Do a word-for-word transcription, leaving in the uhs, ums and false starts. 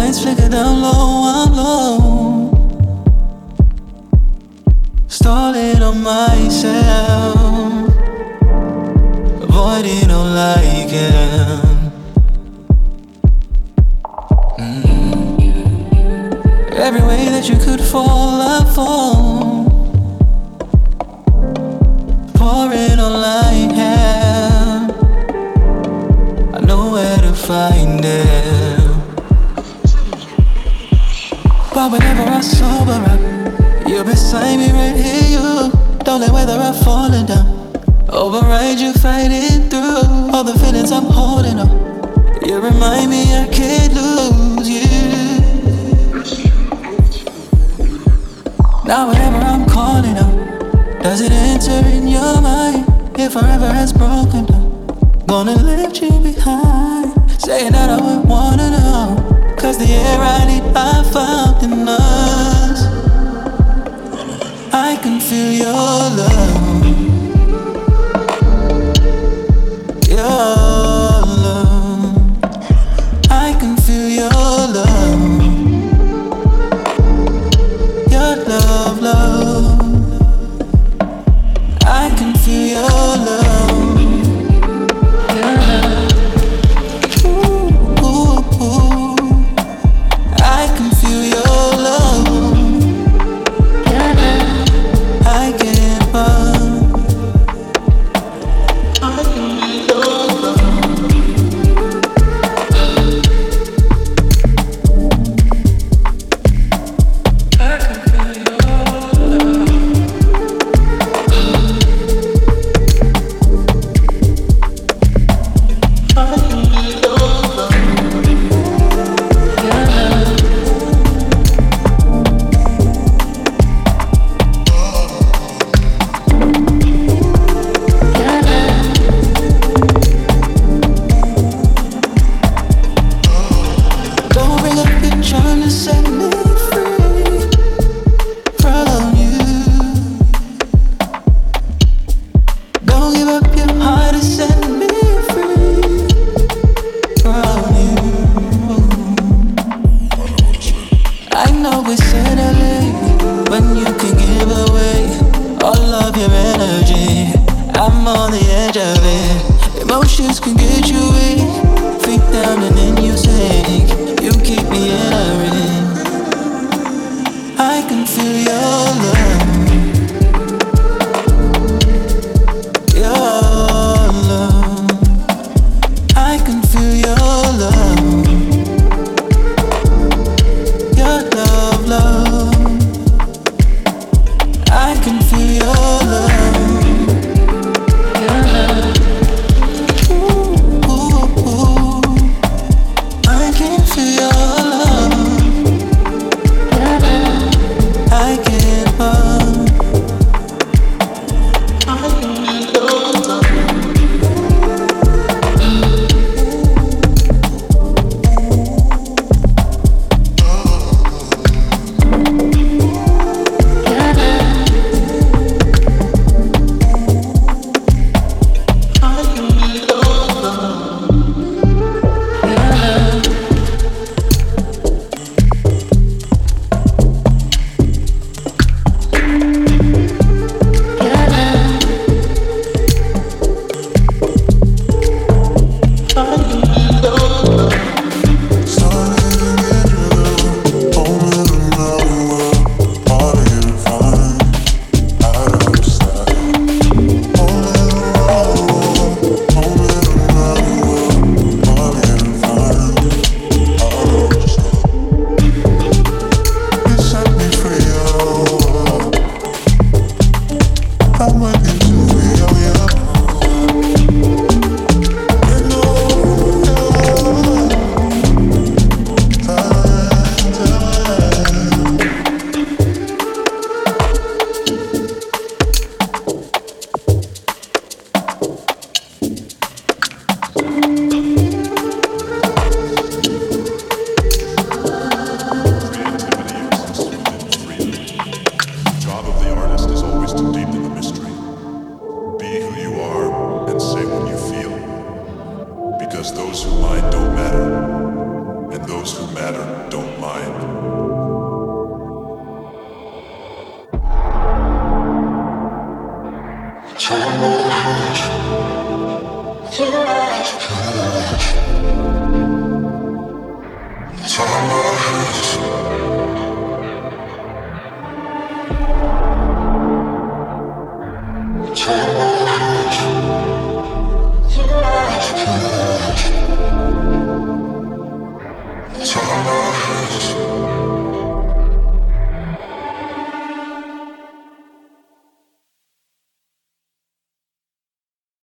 lights flicker down low, I'm low. Stalling on myself, avoiding all I can. mm. Every way that you could fall, I fall. Pouring all I have, I know where to find it. But whenever I sober up, you're beside me right here, you. Don't let whether I'm falling down, override you fighting through all the feelings I'm holding on. You remind me I can't lose you. Now whenever I'm calling out, does it enter in your mind? If forever has broken down, gonna leave you behind. Saying that I would wanna know, cause the air I need I found in us. I can feel your love, your love. I can feel your love, your love, love. I can feel your love, your love. Ooh, ooh, ooh. I can feel your love, your love. I can't run. I can feel your love. I can feel your love. Don't bring up your trying to set me free from you. Don't give up your heart to set me free from you. I know it's settling when you can give away all of your energy. I'm on the edge of it. Emotions can get you weak, feet down and then you sink. You keep me in a ring. I can feel your love, your love. I can feel your love, your love, love. I can feel your love, your love. Ooh, ooh, ooh. I can feel your love, your love. I can't run. I can feel your love. Because those who mind